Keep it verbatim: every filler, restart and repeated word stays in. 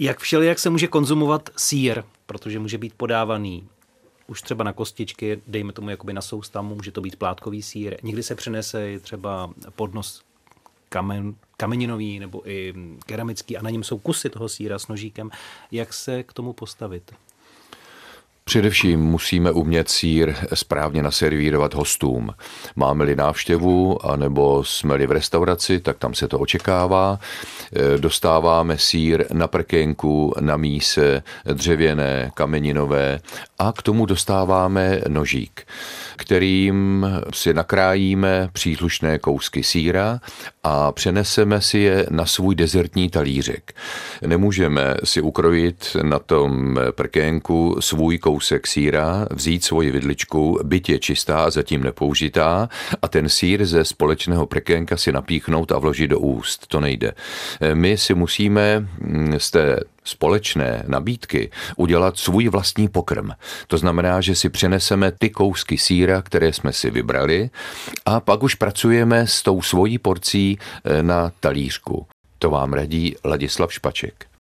Jak všelijak se může konzumovat sýr, protože může být podávaný už třeba na kostičky, dejme tomu jakoby na soustavu, může to být plátkový sýr. Někdy se přinese třeba podnos kamen, kameninový nebo i keramický a na něm jsou kusy toho sýra s nožíkem. Jak se k tomu postavit? Především musíme umět sýr správně naservírovat hostům. Máme-li návštěvu, anebo jsme-li v restauraci, tak tam se to očekává. Dostáváme sýr na prkénku, na míse, dřevěné, kameninové a k tomu dostáváme nožík, kterým si nakrájíme příslušné kousky sýra a přeneseme si je na svůj dezertní talířek. Nemůžeme si ukrojit na tom prkénku svůj kousek sýra, vzít svoji vidličku, byť je čistá a zatím nepoužitá, a ten sýr ze společného prkénka si napíchnout a vložit do úst. To nejde. My si musíme z té společné nabídky udělat svůj vlastní pokrm. To znamená, že si přeneseme ty kousky sýra, které jsme si vybrali, a pak už pracujeme s tou svojí porcí na talířku. To vám radí Ladislav Špaček.